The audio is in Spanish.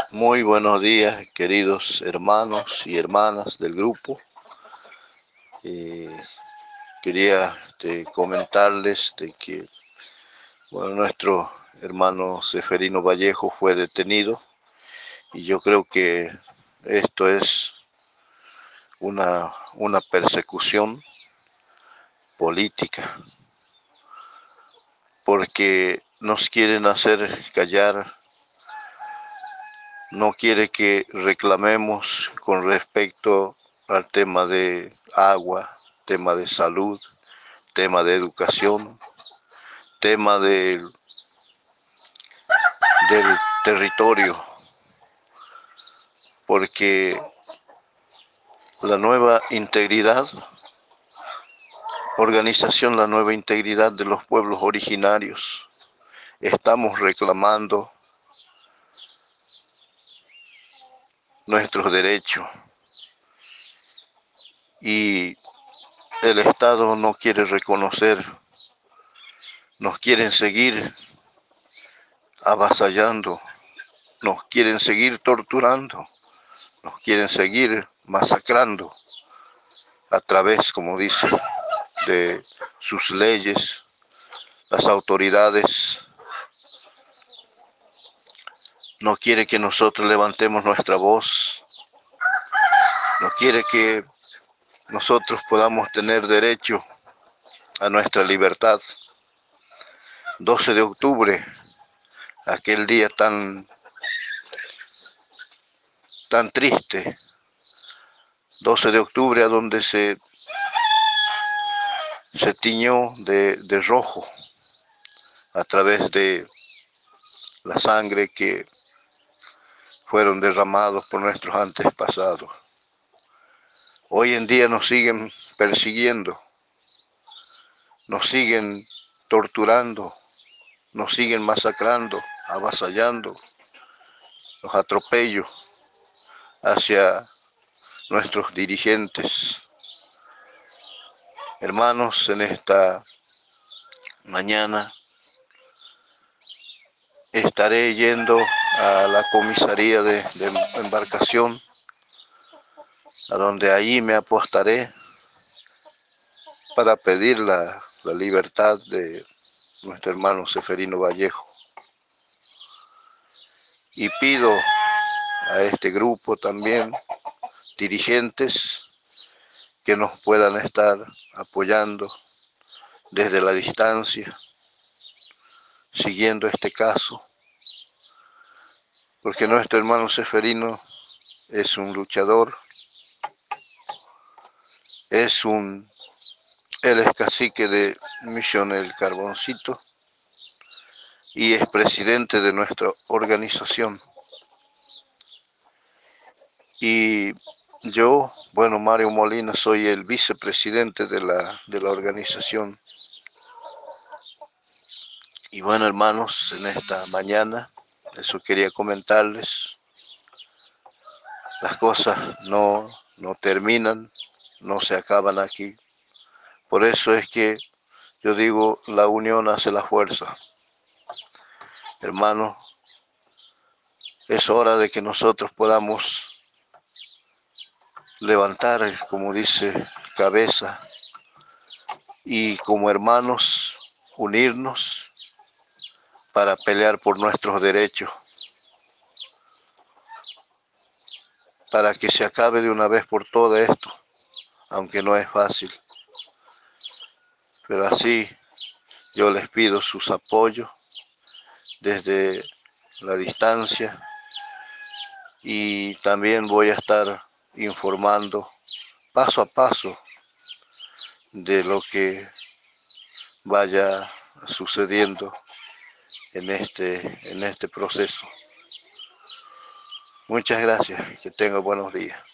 Muy buenos días, queridos hermanos y hermanas del grupo. Eh, Quería comentarles de que nuestro hermano Seferino Vallejo fue detenido y yo creo que esto es una, una persecución política porque nos quieren hacer callar, no quiere que reclamemos con respecto al tema de agua, tema de salud, tema de educación, tema del territorio, porque la nueva integridad, la nueva integridad de los pueblos originarios, estamos reclamando nuestros derechos y el Estado no quiere reconocer, nos quieren seguir avasallando, nos quieren seguir torturando, nos quieren seguir masacrando a través, como dice, de sus leyes. Las autoridades no quieren que nosotros levantemos nuestra voz, no quiere que nosotros podamos tener derecho a nuestra libertad. 12 de octubre, aquel día tan triste, 12 de octubre a donde se tiñó de rojo a través de la sangre que fueron derramados por nuestros antepasados. Hoy en día nos siguen persiguiendo, nos siguen torturando, nos siguen masacrando, avasallando, los atropellos hacia nuestros dirigentes. Hermanos, en esta mañana estaré yendo a la comisaría de embarcación, a donde allí me apostaré para pedir la libertad de nuestro hermano Seferino Vallejo. Y pido a este grupo también, dirigentes, que nos puedan estar apoyando desde la distancia, siguiendo este caso, porque nuestro hermano Seferino es un luchador, él es cacique de Misión El Carboncito y es presidente de nuestra organización. Y yo, Mario Molina, soy el vicepresidente de la organización. Y hermanos, en esta mañana, eso quería comentarles. Las cosas no terminan, no se acaban aquí. Por eso es que yo digo, la unión hace la fuerza. Hermanos, es hora de que nosotros podamos levantar, como dice, cabeza y como hermanos unirnos para pelear por nuestros derechos, para que se acabe de una vez por todas esto, aunque no es fácil. Pero así yo les pido sus apoyos desde la distancia y también voy a estar informando paso a paso de lo que vaya sucediendo en este proceso. Muchas gracias, que tenga buenos días.